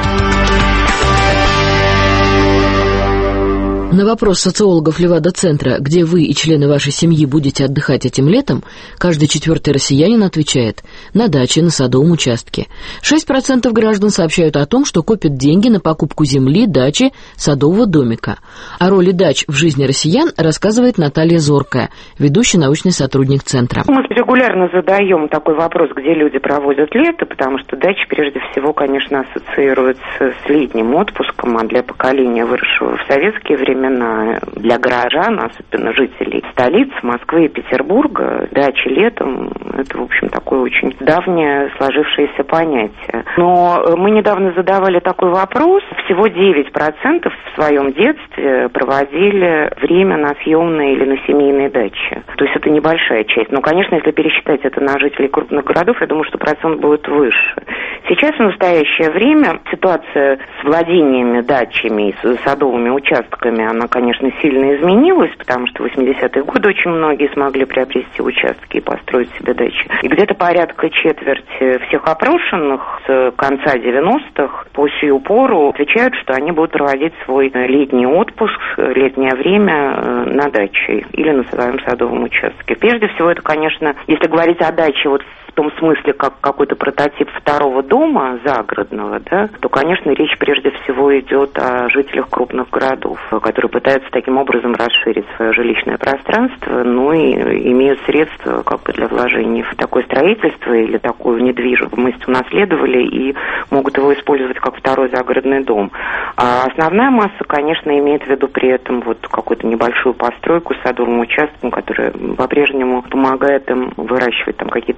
На вопрос социологов Левада-центра, где вы и члены вашей семьи будете отдыхать этим летом, каждый четвертый россиянин отвечает: на даче, на садовом участке. шесть процентов граждан сообщают о том, что копят деньги на покупку земли, дачи, садового домика. О роли дач в жизни россиян рассказывает Наталья Зоркая, ведущий научный сотрудник центра. Мы регулярно задаем такой вопрос, где люди проводят лето, потому что дача, прежде всего, конечно, ассоциируется с летним отпуском, а для поколения, выросшего в советские времена, для горожан, особенно жителей столиц, Москвы и Петербурга, дачи летом – это, в общем, такое очень давнее сложившееся понятие. Но мы недавно задавали такой вопрос. Всего девять процентов в своем детстве проводили время на съемной или на семейной даче. То есть это небольшая часть. Но, конечно, если пересчитать это на жителей крупных городов, я думаю, что процент будет выше. Сейчас, в настоящее время, ситуация с владениями дачами и с садовыми участками, она, конечно, сильно изменилась, потому что в восьмидесятые годы очень многие смогли приобрести участки и построить себе дачи. И где-то порядка четверти всех опрошенных с конца девяностых по сию пору отвечают, что они будут проводить свой летний отпуск, летнее время на даче или на своем садовом участке. Прежде всего, это, конечно, если говорить о даче вот в том смысле, как какой-то прототип второго дома загородного, да, то, конечно, речь прежде всего идет о жителях крупных городов, которые пытаются таким образом расширить свое жилищное пространство, ну и имеют средства как бы для вложений в такое строительство или такую недвижимость унаследовали и могут его использовать как второй загородный дом. А основная масса, конечно, имеет в виду при этом вот какую-то небольшую постройку с садовым участком, которая по-прежнему помогает им выращивать там какие-то дополнительные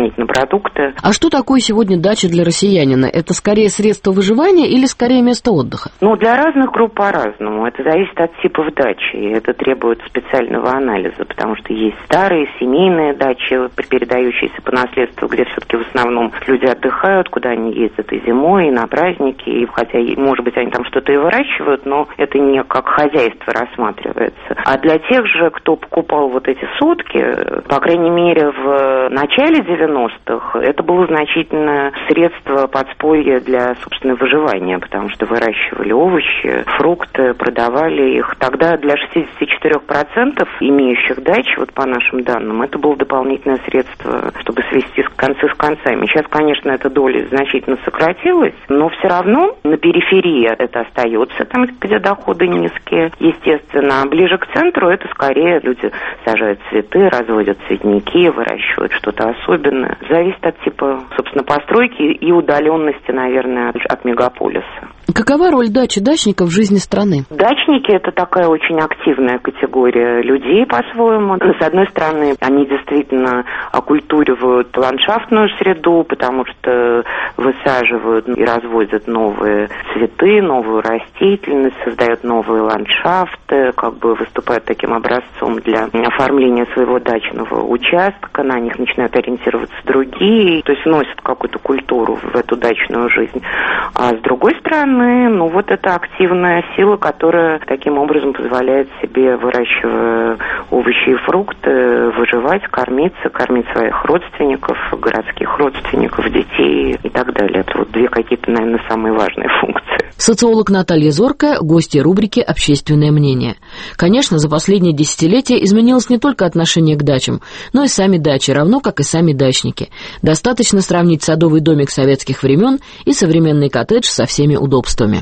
сохранить на продукты. А что такое сегодня дача для россиянина? Это скорее средство выживания или скорее место отдыха? Ну, для разных групп по-разному. Это зависит от типов дачи. И это требует специального анализа, потому что есть старые семейные дачи, передающиеся по наследству, где все-таки в основном люди отдыхают, куда они ездят и зимой, и на праздники, и хотя, может быть, они там что-то и выращивают, но это не как хозяйство рассматривается. А для тех же, кто покупал вот эти сотки, по крайней мере, в начале девяностых, это было значительное средство подспорья для, собственно, выживания, потому что выращивали овощи, фрукты, продавали их. Тогда для шестьдесят четыре процента имеющих дач, вот по нашим данным, это было дополнительное средство, чтобы свести концы с концами. Сейчас, конечно, эта доля значительно сократилась, но все равно на периферии это остается, там, где доходы низкие, естественно. А ближе к центру это скорее люди сажают цветы, разводят цветники, выращивают что-то особенное. Зависит от типа, собственно, постройки и удаленности, наверное, от, от мегаполиса. Какова роль дачи дачников в жизни страны? Дачники – это такая очень активная категория людей по-своему. С одной стороны, они действительно окультуривают ландшафтную среду, потому что высаживают и разводят новые цветы, новую растительность, создают новые ландшафты, как бы выступают таким образцом для оформления своего дачного участка, на них начинают ориентироваться другие, то есть вносят какую-то культуру в эту дачную жизнь. А с другой стороны, ну вот это активная сила, которая таким образом позволяет себе, выращивая овощи и фрукты, выживать, кормиться, кормить своих родственников, городских родственников, детей и так далее. Это вот две какие-то, наверное, самые важные функции. Социолог Наталья Зоркая, гостья рубрики «Общественное мнение». Конечно, за последние десятилетия изменилось не только отношение к дачам, но и сами дачи, равно как и сами дачники. Достаточно сравнить садовый домик советских времен и современный коттедж со всеми удобствами.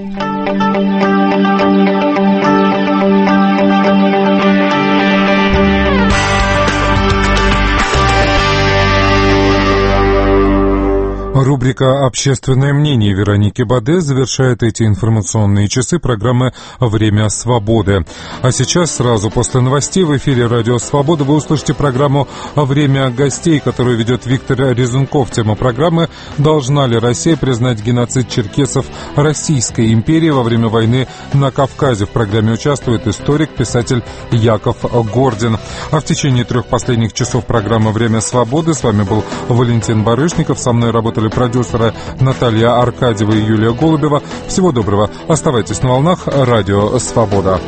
Рубрика «Общественное мнение» Вероники Баде завершает эти информационные часы программы «Время свободы». А сейчас, сразу после новостей, в эфире «Радио Свобода» вы услышите программу «Время гостей», которую ведет Виктор Резунков. Тема программы «Должна ли Россия признать геноцид черкесов Российской империи во время войны на Кавказе?» В программе участвует историк, писатель Яков Гордин. А в течение трех последних часов программы «Время свободы» с вами был Валентин Барышников. Со мной работали продюсеры Наталья Аркадьева и Юлия Голубева. Всего доброго. Оставайтесь на волнах «Радио Свобода».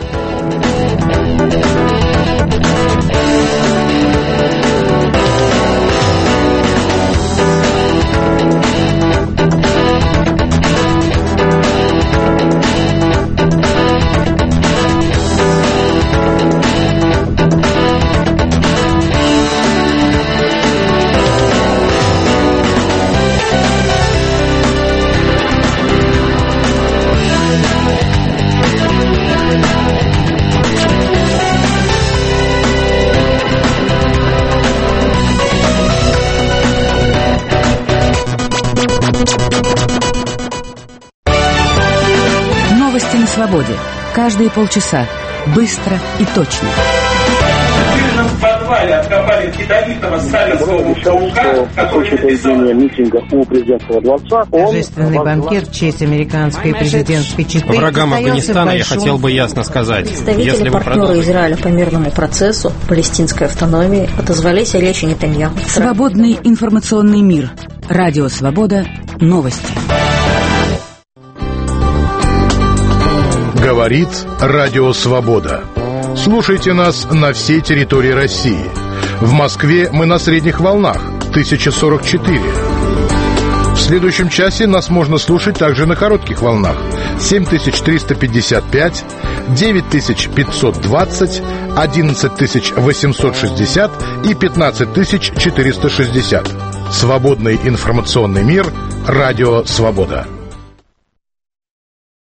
Свободе. Каждые полчаса. Быстро и точно. В подвале откопали ядовитого сталинского паука, который написал... митинга у президентского дворца. Торжественный банкет в честь американской президентской четы. Врагам Афганистана я хотел бы ясно сказать. Представители если вы партнеры продолжите... Израиля по мирному процессу, палестинской автономии, отозвались о речи Нетаньяху. Свободный информационный мир. Радио Свобода. Новости. Говорит Радио Свобода. Слушайте нас на всей территории России. В Москве мы на средних волнах тысяча сорок четыре. В следующем часе нас можно слушать также на коротких волнах семь тысяч триста пятьдесят пять, девять тысяч пятьсот двадцать, одиннадцать тысяч восемьсот шестьдесят и пятнадцать тысяч четыреста шестьдесят. Свободный информационный мир. Радио Свобода.